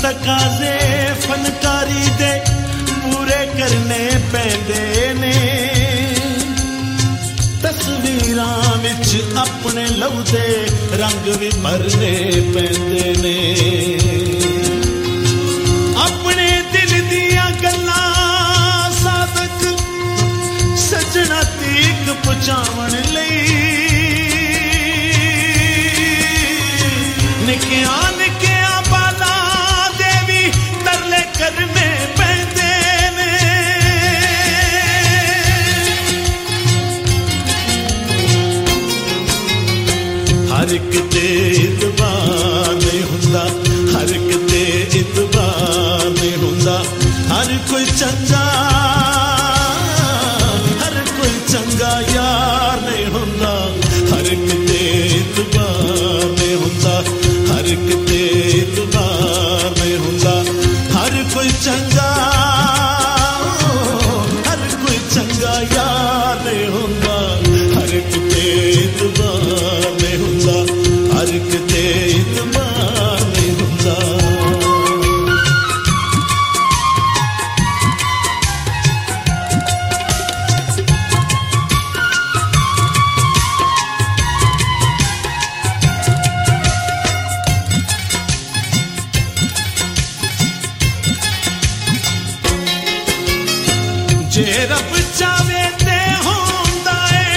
तकाजे फनकारी दे पूरे करने पैंदे ने तस्वीरां विच अपने लहू दे रंग भी भरने पैंदे ने अपने दिल दियां गल्लां सादक सजना तीक पहुंचावन लई निकिया निकिया बाला देवी तरले करने पैंदे ने हर एक ते इतबार नहीं हुंदा हर एक ते इतबार नहीं हुंदा हर कोई चंगा यार नहीं हुंदा हर एक ते इतबार नहीं हुंदा हर एक ते इतबार नहीं हुंदा हर कोई चंगा यार नहीं हुंदा हर एक ते इतबार नहीं हुंदा हर एक ते इतबार नहीं हुंदा जे रब चावे ते होंदा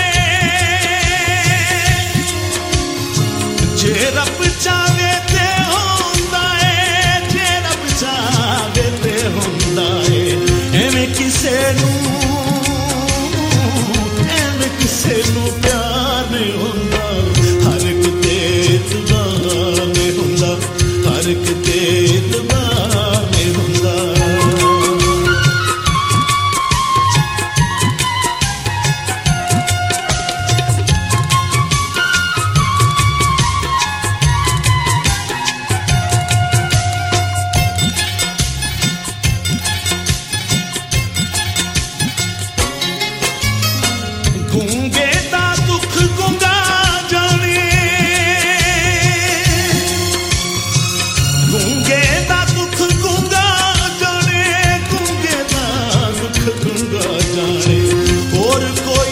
है जे रब चावे ते होंदा है जे रब चावे ते होंदा है एवें किसे नू प्यार नहीं होंदा हर एक ते इतबार नहीं होंदा हर एक ते इतबार नहीं होंदा गूंगे दा दुख गूंगा जाने गूंगे दा दुख गूंगा जाने गूंगे दा दुख गूंगा जाने और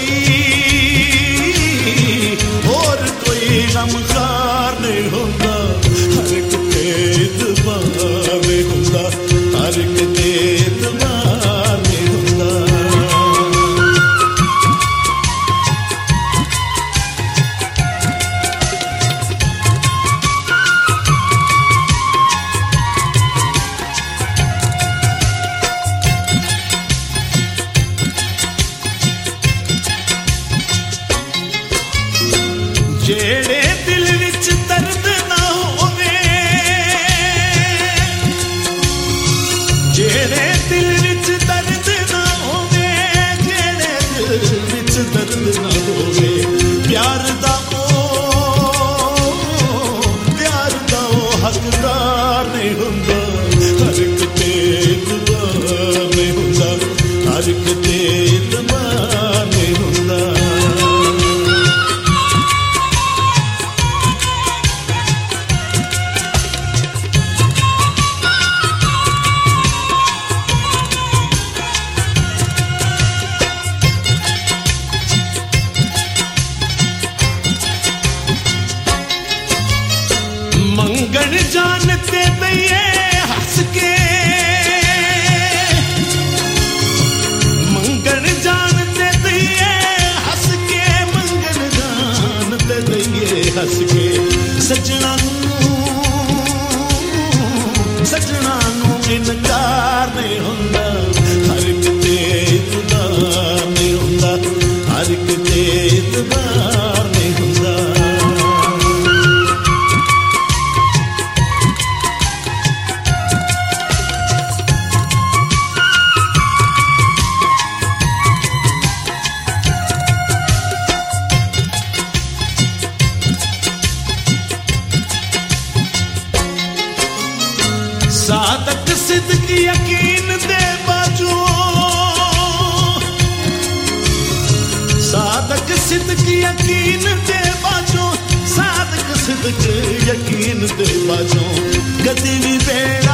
कोई गमखार नहीं होंदा हर एक ते इतबार नहीं होंदा हर एक ते इतबार नहीं होंदा जेड़े दिल विच दर्द ना होवे जेड़े दिल विच दर्द ना होवे जेड़े दिल विच दर्द ना होवे प्यार दा ओ हकदार नहीं हुंदा हर एक ते इतबार नहीं हुंदा हर एक ते इतबार नहीं हुंदा मंगन जानते दैये हंस के मंगन जानते दैये हंस के मंगन जानते दैये हंस के सजना नू इनकार नहीं हुंदा हर एक ते इतबार नहीं हुंदा हर एक ते इतबार नहीं हुंदा सादक सिद्क यकीन दे बाजू सादक सिद्क यकीन दे बाजू सादक सिद्क यकीन दे बाजू कदी भी बेड़ा